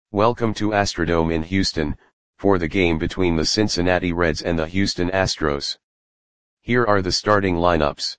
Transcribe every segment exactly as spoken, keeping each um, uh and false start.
Welcome to Astrodome in Houston, for the game between the Cincinnati Reds and the Houston Astros. Here are the starting lineups.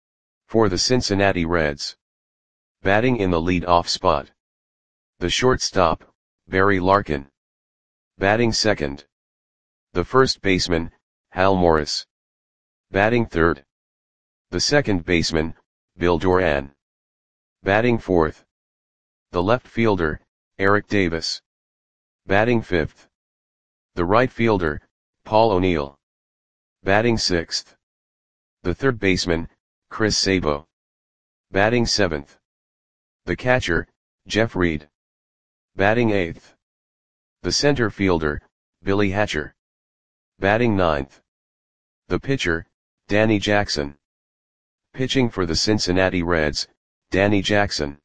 For the Cincinnati Reds. Batting in the lead-off spot. The shortstop, Barry Larkin. Batting second. The first baseman, Hal Morris. Batting third. The second baseman, Bill Doran. Batting fourth. The left fielder, Eric Davis. Batting fifth. The right fielder, Paul O'Neill. Batting sixth. The third baseman, Chris Sabo. Batting seventh. The catcher, Jeff Reed. Batting eighth. The center fielder, Billy Hatcher. Batting ninth. The pitcher, Danny Jackson. Pitching for the Cincinnati Reds, Danny Jackson.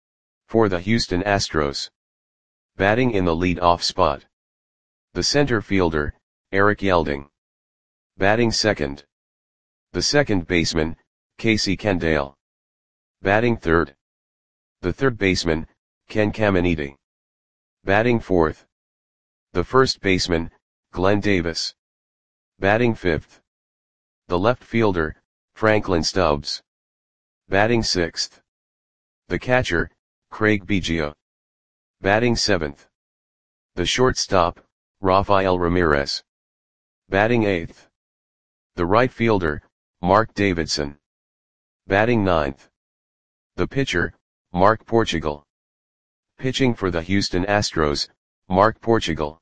For the Houston Astros. Batting in the lead-off spot. The center fielder, Eric Yelding. Batting second. The second baseman, Casey Kendall. Batting third. The third baseman, Ken Caminiti. Batting fourth. The first baseman, Glenn Davis. Batting fifth. The left fielder, Franklin Stubbs. Batting sixth. The catcher, Craig Biggio. Batting seventh. The shortstop, Rafael Ramirez. Batting eighth. The right fielder, Mark Davidson. Batting ninth. The pitcher, Mark Portugal. Pitching for the Houston Astros, Mark Portugal.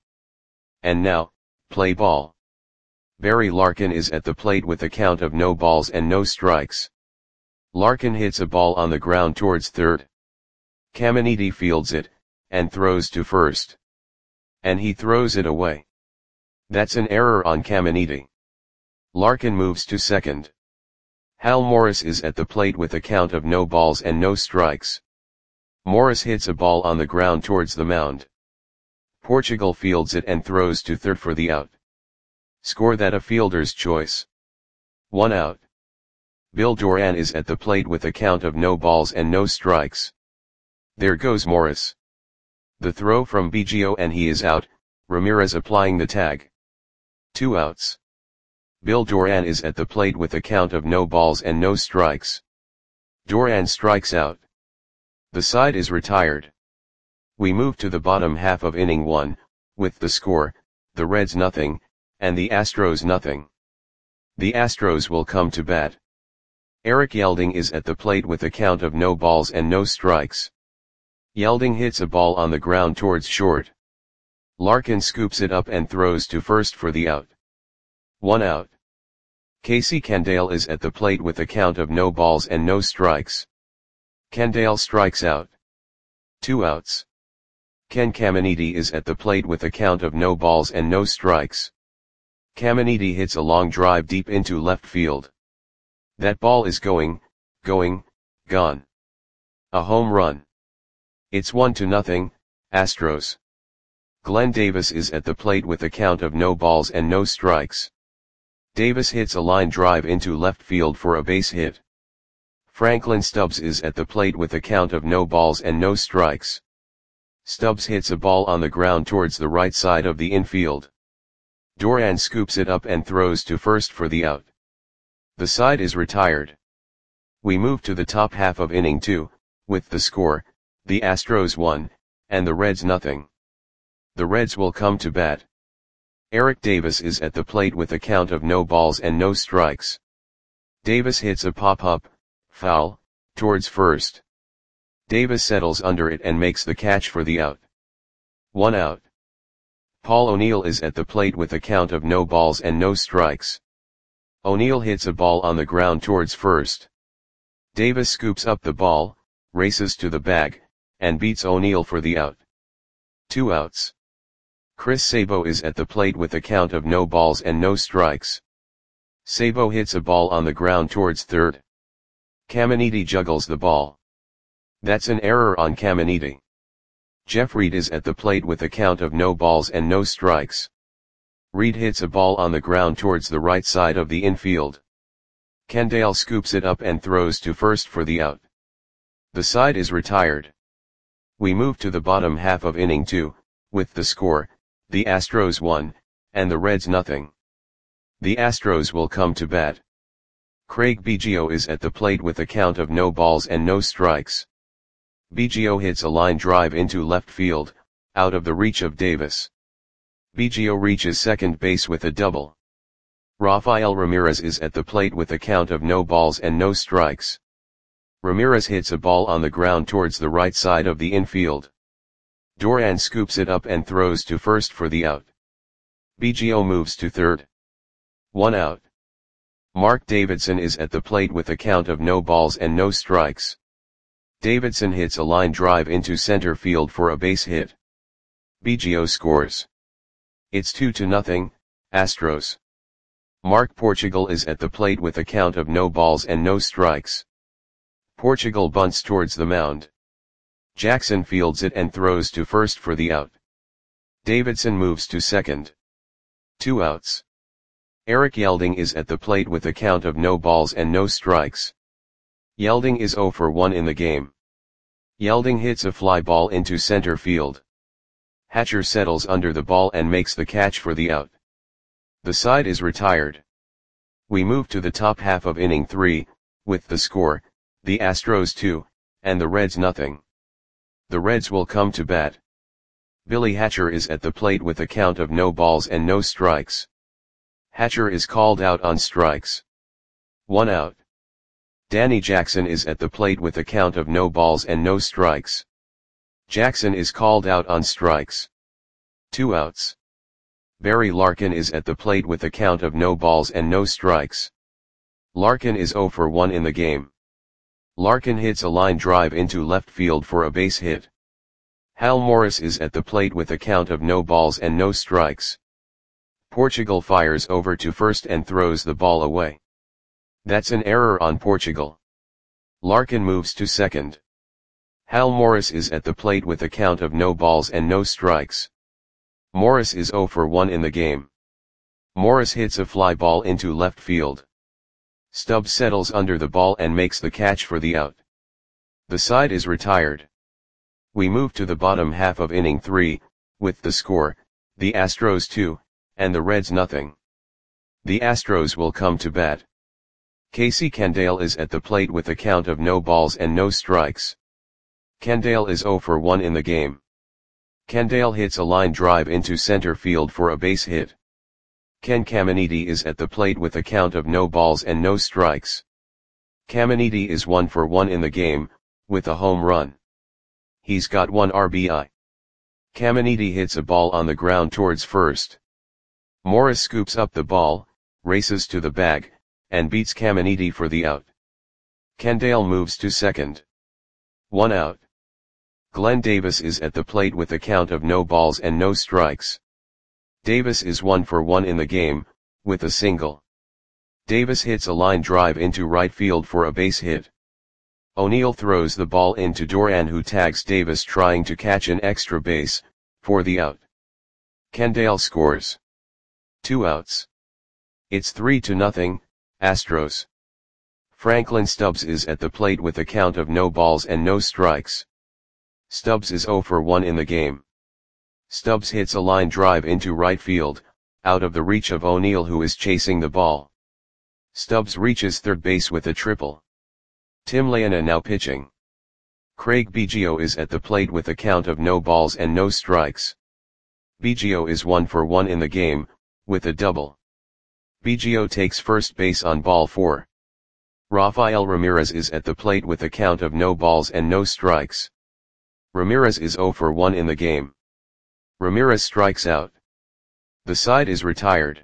And now, play ball. Barry Larkin is at the plate with a count of no balls and no strikes. Larkin hits a ball on the ground towards third. Caminiti fields it, and throws to first. And he throws it away. That's an error on Caminiti. Larkin moves to second. Hal Morris is at the plate with a count of no balls and no strikes. Morris hits a ball on the ground towards the mound. Portugal fields it and throws to third for the out. Score that a fielder's choice. One out. Bill Doran is at the plate with a count of no balls and no strikes. There goes Morris. The throw from Biggio and he is out, Ramirez applying the tag. Two outs. Bill Doran is at the plate with a count of no balls and no strikes. Doran strikes out. The side is retired. We move to the bottom half of inning one, with the score, the Reds nothing, and the Astros nothing. The Astros will come to bat. Eric Yelding is at the plate with a count of no balls and no strikes. Yelding hits a ball on the ground towards short. Larkin scoops it up and throws to first for the out. One out. Casey Kendall is at the plate with a count of no balls and no strikes. Kendall strikes out. Two outs. Ken Caminiti is at the plate with a count of no balls and no strikes. Caminiti hits a long drive deep into left field. That ball is going, going, gone. A home run. It's one to nothing, Astros. Glenn Davis is at the plate with a count of no balls and no strikes. Davis hits a line drive into left field for a base hit. Franklin Stubbs is at the plate with a count of no balls and no strikes. Stubbs hits a ball on the ground towards the right side of the infield. Doran scoops it up and throws to first for the out. The side is retired. We move to the top half of inning two, with the score, the Astros one, and the Reds nothing. The Reds will come to bat. Eric Davis is at the plate with a count of no balls and no strikes. Davis hits a pop-up, foul, towards first. Davis settles under it and makes the catch for the out. One out. Paul O'Neill is at the plate with a count of no balls and no strikes. O'Neill hits a ball on the ground towards first. Davis scoops up the ball, races to the bag, and beats O'Neill for the out. Two outs. Chris Sabo is at the plate with a count of no balls and no strikes. Sabo hits a ball on the ground towards third. Caminiti juggles the ball. That's an error on Caminiti. Jeff Reed is at the plate with a count of no balls and no strikes. Reed hits a ball on the ground towards the right side of the infield. Kendall scoops it up and throws to first for the out. The side is retired. We move to the bottom half of inning two, with the score, the Astros one, and the Reds nothing. The Astros will come to bat. Craig Biggio is at the plate with a count of no balls and no strikes. Biggio hits a line drive into left field, out of the reach of Davis. Biggio reaches second base with a double. Rafael Ramirez is at the plate with a count of no balls and no strikes. Ramirez hits a ball on the ground towards the right side of the infield. Duran scoops it up and throws to first for the out. Biggio moves to third. One out. Mark Davidson is at the plate with a count of no balls and no strikes. Davidson hits a line drive into center field for a base hit. Biggio scores. It's two to nothing, Astros. Mark Portugal is at the plate with a count of no balls and no strikes. Portugal bunts towards the mound. Jackson fields it and throws to first for the out. Davidson moves to second. Two outs. Eric Yelding is at the plate with a count of no balls and no strikes. Yelding is oh for one in the game. Yelding hits a fly ball into center field. Hatcher settles under the ball and makes the catch for the out. The side is retired. We move to the top half of inning three, with the score, the Astros two, and the Reds nothing. The Reds will come to bat. Billy Hatcher is at the plate with a count of no balls and no strikes. Hatcher is called out on strikes. One out. Danny Jackson is at the plate with a count of no balls and no strikes. Jackson is called out on strikes. Two outs. Barry Larkin is at the plate with a count of no balls and no strikes. Larkin is oh for one in the game. Larkin hits a line drive into left field for a base hit. Hal Morris is at the plate with a count of no balls and no strikes. Portugal fires over to first and throws the ball away. That's an error on Portugal. Larkin moves to second. Hal Morris is at the plate with a count of no balls and no strikes. Morris is oh for one in the game. Morris hits a fly ball into left field. Stubbs settles under the ball and makes the catch for the out. The side is retired. We move to the bottom half of inning three, with the score, the Astros two, and the Reds nothing. The Astros will come to bat. Casey Candale is at the plate with a count of no balls and no strikes. Candale is oh for one in the game. Candale hits a line drive into center field for a base hit. Ken Caminiti is at the plate with a count of no balls and no strikes. Caminiti is one for one in the game, with a home run. He's got one R B I. Caminiti hits a ball on the ground towards first. Morris scoops up the ball, races to the bag, and beats Caminiti for the out. Candale moves to second. One out. Glenn Davis is at the plate with a count of no balls and no strikes. Davis is one for one in the game, with a single. Davis hits a line drive into right field for a base hit. O'Neill throws the ball into Duran, who tags Davis trying to catch an extra base, for the out. Candale scores. Two outs. It's three to nothing, Astros. Franklin Stubbs is at the plate with a count of no balls and no strikes. Stubbs is oh for one in the game. Stubbs hits a line drive into right field, out of the reach of O'Neill, who is chasing the ball. Stubbs reaches third base with a triple. Tim Leona now pitching. Craig Biggio is at the plate with a count of no balls and no strikes. Biggio is one for one in the game, with a double. Biggio takes first base on ball four. Rafael Ramirez is at the plate with a count of no balls and no strikes. Ramirez is oh for one in the game. Ramirez strikes out. The side is retired.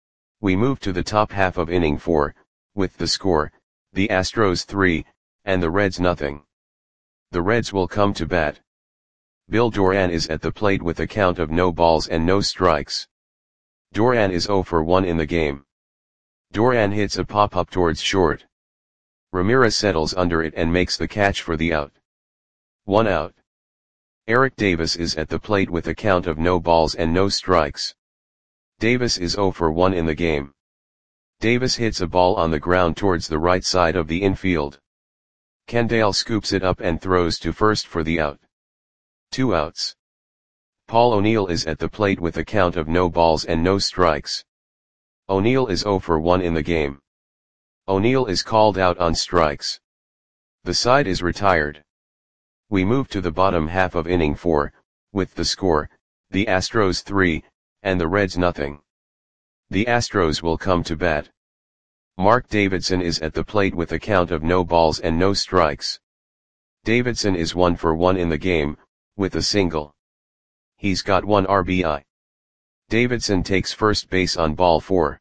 We move to the top half of inning four, with the score, the Astros three, and the Reds nothing. The Reds will come to bat. Bill Duran is at the plate with a count of no balls and no strikes. Duran is oh for one in the game. Duran hits a pop-up towards short. Ramirez settles under it and makes the catch for the out. One out. Eric Davis is at the plate with a count of no balls and no strikes. Davis is oh for one in the game. Davis hits a ball on the ground towards the right side of the infield. Candale scoops it up and throws to first for the out. Two outs. Paul O'Neill is at the plate with a count of no balls and no strikes. O'Neill is zero for one in the game. O'Neill is called out on strikes. The side is retired. We move to the bottom half of inning four, with the score, the Astros three, and the Reds nothing. The Astros will come to bat. Mark Davidson is at the plate with a count of no balls and no strikes. Davidson is one for one in the game, with a single. He's got one R B I. Davidson takes first base on ball four.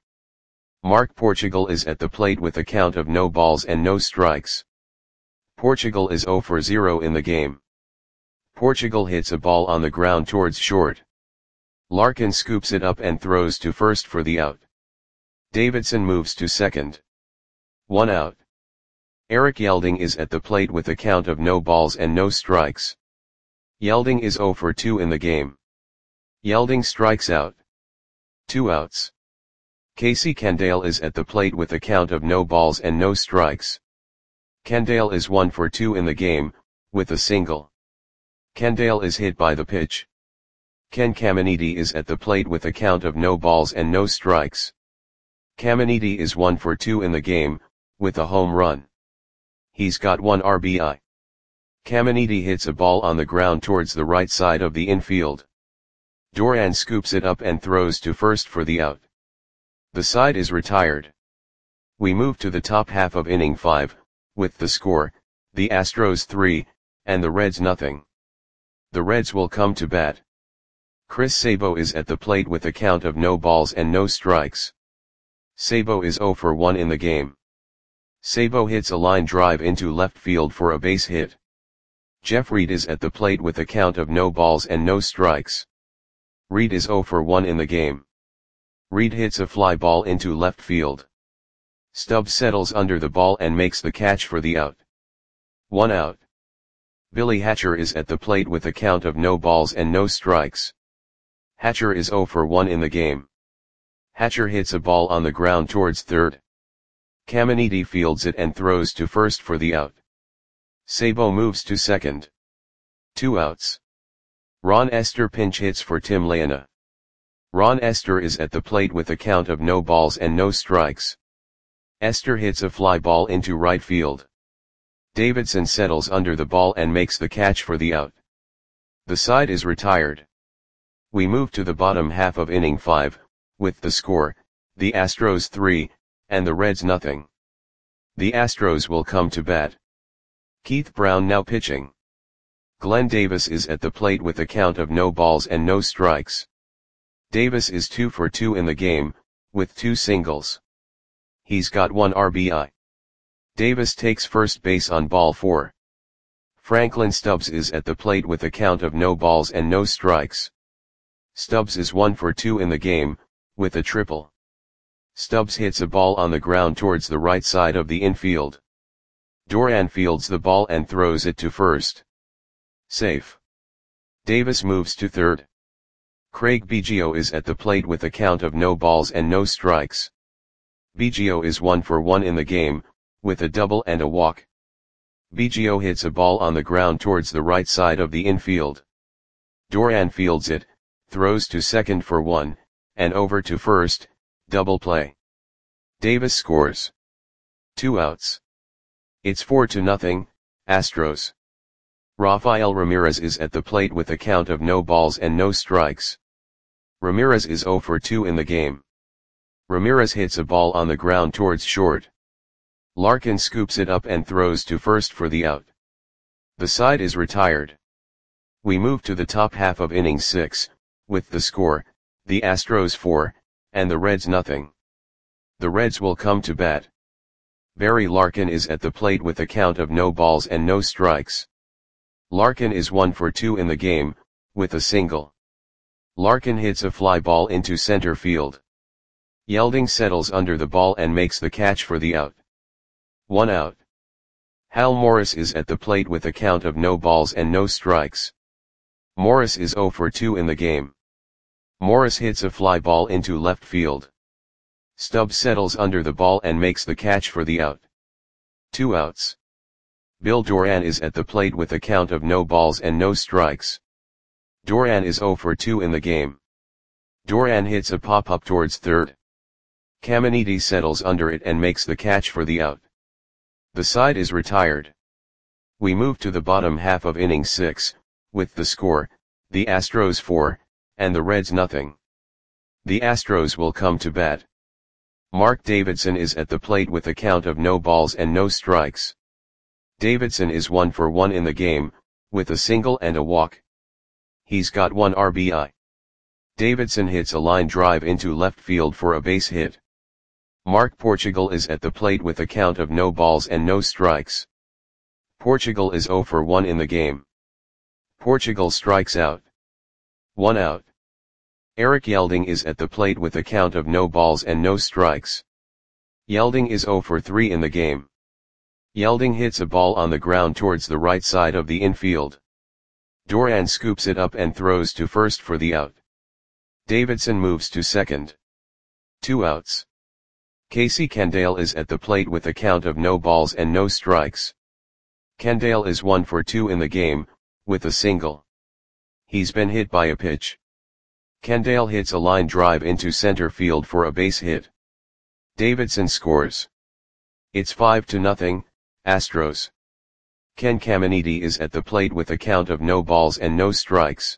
Mark Portugal is at the plate with a count of no balls and no strikes. Portugal is zero for zero in the game. Portugal hits a ball on the ground towards short. Larkin scoops it up and throws to first for the out. Davidson moves to second. One out. Eric Yelding is at the plate with a count of no balls and no strikes. Yelding is zero for two in the game. Yelding strikes out. Two outs. Casey Candale is at the plate with a count of no balls and no strikes. Candale is one for two in the game, with a single. Candale is hit by the pitch. Ken Caminiti is at the plate with a count of no balls and no strikes. Caminiti is one for two in the game, with a home run. He's got one R B I. Caminiti hits a ball on the ground towards the right side of the infield. Duran scoops it up and throws to first for the out. The side is retired. We move to the top half of inning five, with the score, the Astros three, and the Reds nothing. The Reds will come to bat. Chris Sabo is at the plate with a count of no balls and no strikes. Sabo is zero for one in the game. Sabo hits a line drive into left field for a base hit. Jeff Reed is at the plate with a count of no balls and no strikes. Reed is zero for one in the game. Reed hits a fly ball into left field. Stubbs settles under the ball and makes the catch for the out. One out. Billy Hatcher is at the plate with a count of no balls and no strikes. Hatcher is zero for one in the game. Hatcher hits a ball on the ground towards third. Caminiti fields it and throws to first for the out. Sabo moves to second. Two outs. Ron Esther pinch hits for Tim Leona. Ron Esther is at the plate with a count of no balls and no strikes. Esther hits a fly ball into right field. Davidson settles under the ball and makes the catch for the out. The side is retired. We move to the bottom half of inning five, with the score, the Astros three, and the Reds nothing. The Astros will come to bat. Keith Brown now pitching. Glenn Davis is at the plate with a count of no balls and no strikes. Davis is two for two in the game, with two singles. He's got one R B I. Davis takes first base on ball four. Franklin Stubbs is at the plate with a count of no balls and no strikes. Stubbs is one for two in the game, with a triple. Stubbs hits a ball on the ground towards the right side of the infield. Duran fields the ball and throws it to first. Safe. Davis moves to third. Craig Biggio is at the plate with a count of no balls and no strikes. Biggio is one for one in the game, with a double and a walk. Biggio hits a ball on the ground towards the right side of the infield. Duran fields it, throws to second for one, and over to first, double play. Davis scores. Two outs. It's four to nothing, Astros. Rafael Ramirez is at the plate with a count of no balls and no strikes. Ramirez is zero for two in the game. Ramirez hits a ball on the ground towards short. Larkin scoops it up and throws to first for the out. The side is retired. We move to the top half of inning six, with the score, the Astros four, and the Reds nothing. The Reds will come to bat. Barry Larkin is at the plate with a count of no balls and no strikes. Larkin is one for two in the game, with a single. Larkin hits a fly ball into center field. Yelding settles under the ball and makes the catch for the out. One out. Hal Morris is at the plate with a count of no balls and no strikes. Morris is zero for two in the game. Morris hits a fly ball into left field. Stubbs settles under the ball and makes the catch for the out. Two outs. Bill Duran is at the plate with a count of no balls and no strikes. Doran is zero for two in the game. Doran hits a pop-up towards third. Caminiti settles under it and makes the catch for the out. The side is retired. We move to the bottom half of inning six, with the score, the Astros four, and the Reds nothing. The Astros will come to bat. Mark Davidson is at the plate with a count of no balls and no strikes. Davidson is one for one in the game, with a single and a walk. He's got one R B I. Davidson hits a line drive into left field for a base hit. Mark Portugal is at the plate with a count of no balls and no strikes. Portugal is zero for one in the game. Portugal strikes out. One out. Eric Yelding is at the plate with a count of no balls and no strikes. Yelding is zero for three in the game. Yelding hits a ball on the ground towards the right side of the infield. Doran scoops it up and throws to first for the out. Davidson moves to second. Two outs. Casey Candale is at the plate with a count of no balls and no strikes. Candale is one for two in the game, with a single. He's been hit by a pitch. Candale hits a line drive into center field for a base hit. Davidson scores. It's five to nothing, Astros. Ken Caminiti is at the plate with a count of no balls and no strikes.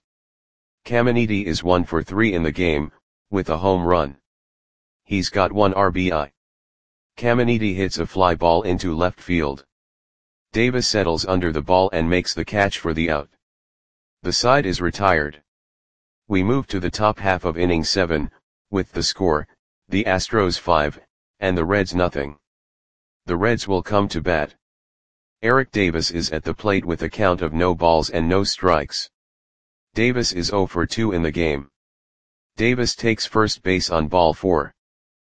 Caminiti is one for three in the game, with a home run. He's got one R B I. Caminiti hits a fly ball into left field. Davis settles under the ball and makes the catch for the out. The side is retired. We move to the top half of inning seven, with the score, the Astros five, and the Reds nothing. The Reds will come to bat. Eric Davis is at the plate with a count of no balls and no strikes. Davis is zero for two in the game. Davis takes first base on ball four.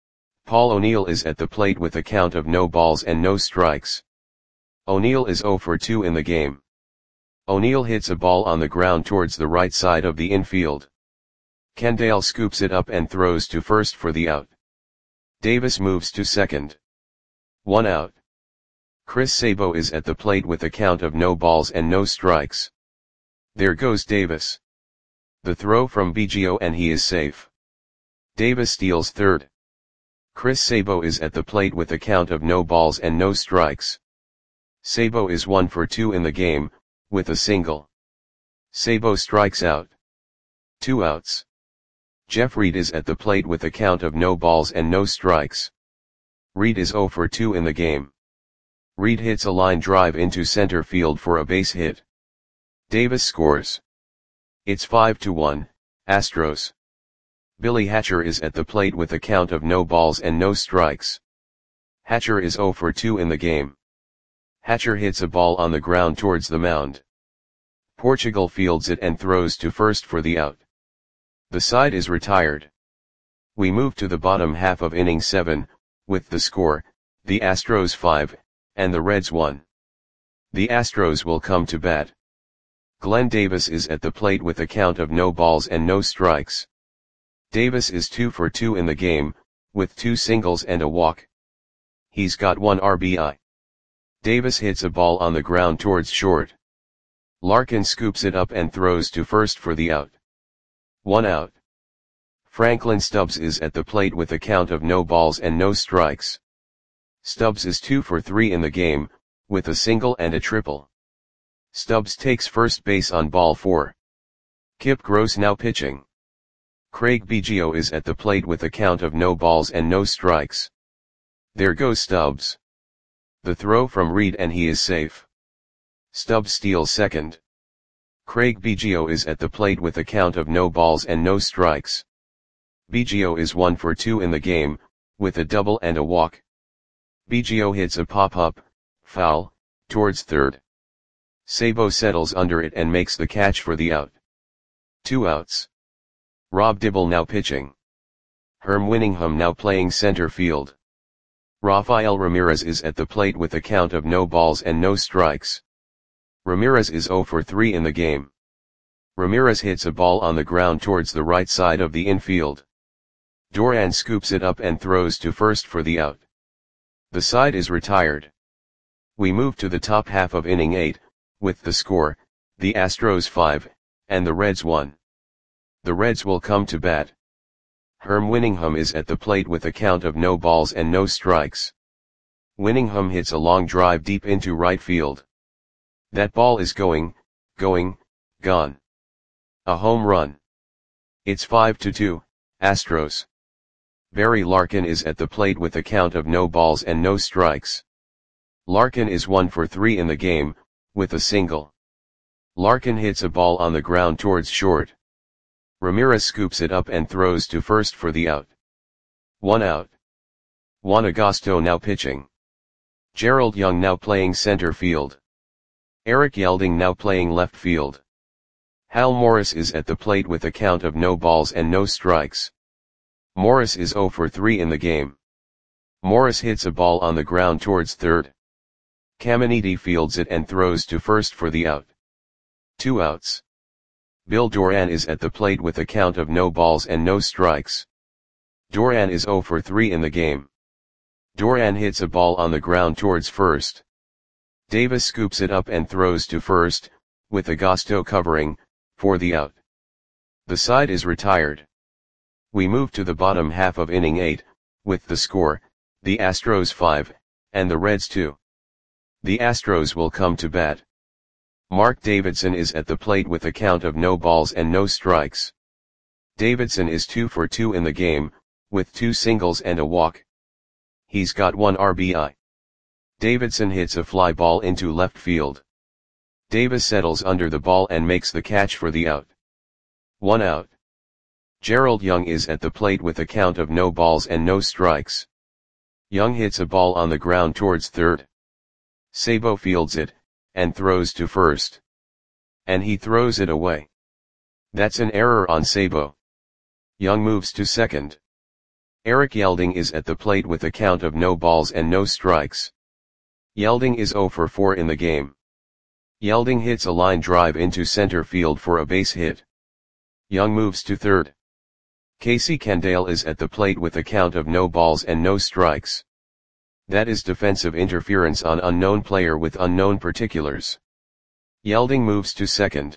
Paul O'Neill is at the plate with a count of no balls and no strikes. O'Neill is zero for two in the game. O'Neill hits a ball on the ground towards the right side of the infield. Candale scoops it up and throws to first for the out. Davis moves to second. One out. Chris Sabo is at the plate with a count of no balls and no strikes. There goes Davis. The throw from Biggio and he is safe. Davis steals third. Chris Sabo is at the plate with a count of no balls and no strikes. Sabo is one for two in the game, with a single. Sabo strikes out. Two outs. Jeff Reed is at the plate with a count of no balls and no strikes. Reed is zero for two in the game. Reed hits a line drive into center field for a base hit. Davis scores. It's five to one, Astros. Billy Hatcher is at the plate with a count of no balls and no strikes. Hatcher is zero for two in the game. Hatcher hits a ball on the ground towards the mound. Portugal fields it and throws to first for the out. The side is retired. We move to the bottom half of inning seven, with the score, the Astros five, and the Reds one. The Astros will come to bat. Glenn Davis is at the plate with a count of no balls and no strikes. Davis is two for two in the game, with two singles and a walk. He's got one R B I. Davis hits a ball on the ground towards short. Larkin scoops it up and throws to first for the out. One out. Franklin Stubbs is at the plate with a count of no balls and no strikes. Stubbs is two for three in the game, with a single and a triple. Stubbs takes first base on ball four. Kip Gross now pitching. Craig Biggio is at the plate with a count of no balls and no strikes. There goes Stubbs. The throw from Reed and he is safe. Stubbs steals second. Craig Biggio is at the plate with a count of no balls and no strikes. Biggio is one for two in the game, with a double and a walk. Biggio hits a pop-up, foul, towards third. Sabo settles under it and makes the catch for the out. Two outs. Rob Dibble now pitching. Herm Winningham now playing center field. Rafael Ramirez is at the plate with a count of no balls and no strikes. Ramirez is zero for three in the game. Ramirez hits a ball on the ground towards the right side of the infield. Doran scoops it up and throws to first for the out. The side is retired. We move to the top half of inning eight, with the score, the Astros five, and the Reds one. The Reds will come to bat. Herm Winningham is at the plate with a count of no balls and no strikes. Winningham hits a long drive deep into right field. That ball is going, going, gone. A home run. It's five to two, Astros. Barry Larkin is at the plate with a count of no balls and no strikes. Larkin is one for three in the game, with a single. Larkin hits a ball on the ground towards short. Ramirez scoops it up and throws to first for the out. One out. Juan Agosto now pitching. Gerald Young now playing center field. Eric Yelding now playing left field. Hal Morris is at the plate with a count of no balls and no strikes. Morris is zero for three in the game. Morris hits a ball on the ground towards third. Caminiti fields it and throws to first for the out. Two outs. Bill Doran is at the plate with a count of no balls and no strikes. Doran is zero for three in the game. Doran hits a ball on the ground towards first. Davis scoops it up and throws to first, with Agosto covering, for the out. The side is retired. We move to the bottom half of inning eight, with the score, the Astros five, and the Reds two. The Astros will come to bat. Mark Davidson is at the plate with a count of no balls and no strikes. Davidson is two for two in the game, with two singles and a walk. He's got one R B I. Davidson hits a fly ball into left field. Davis settles under the ball and makes the catch for the out. One out. Gerald Young is at the plate with a count of no balls and no strikes. Young hits a ball on the ground towards third. Sabo fields it, and throws to first. And he throws it away. That's an error on Sabo. Young moves to second. Eric Yelding is at the plate with a count of no balls and no strikes. Yelding is zero for four in the game. Yelding hits a line drive into center field for a base hit. Young moves to third. Casey Candale is at the plate with a count of no balls and no strikes. That is defensive interference on unknown player with unknown particulars. Yelding moves to second.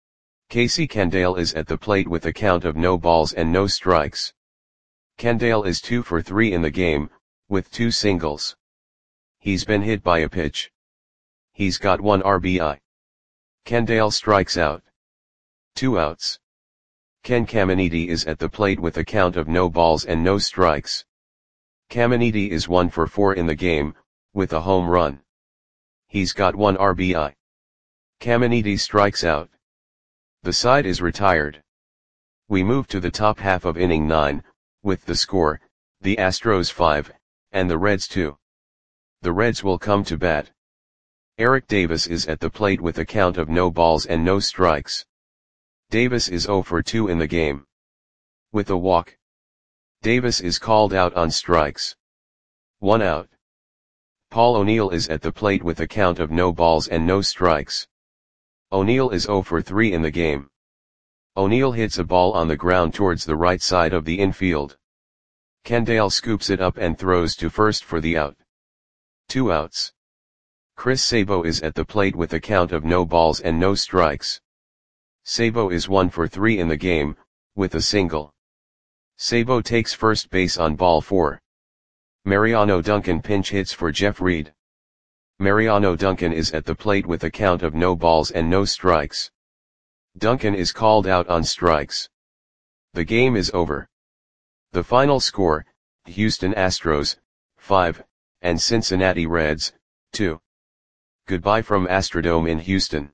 Casey Candale is at the plate with a count of no balls and no strikes. Candale is two for three in the game, with two singles. He's been hit by a pitch. He's got one R B I. Candale strikes out. Two outs. Ken Caminiti is at the plate with a count of no balls and no strikes. Caminiti is one for four in the game, with a home run. He's got one R B I. Caminiti strikes out. The side is retired. We move to the top half of inning nine, with the score, the Astros five, and the Reds two. The Reds will come to bat. Eric Davis is at the plate with a count of no balls and no strikes. Davis is zero for two in the game. With a walk. Davis is called out on strikes. One out. Paul O'Neill is at the plate with a count of no balls and no strikes. O'Neill is zero for three in the game. O'Neill hits a ball on the ground towards the right side of the infield. Candale scoops it up and throws to first for the out. Two outs. Chris Sabo is at the plate with a count of no balls and no strikes. Sabo is one for three in the game, with a single. Sabo takes first base on ball four. Mariano Duncan pinch hits for Jeff Reed. Mariano Duncan is at the plate with a count of no balls and no strikes. Duncan is called out on strikes. The game is over. The final score, Houston Astros, five, and Cincinnati Reds, two. Goodbye from Astrodome in Houston.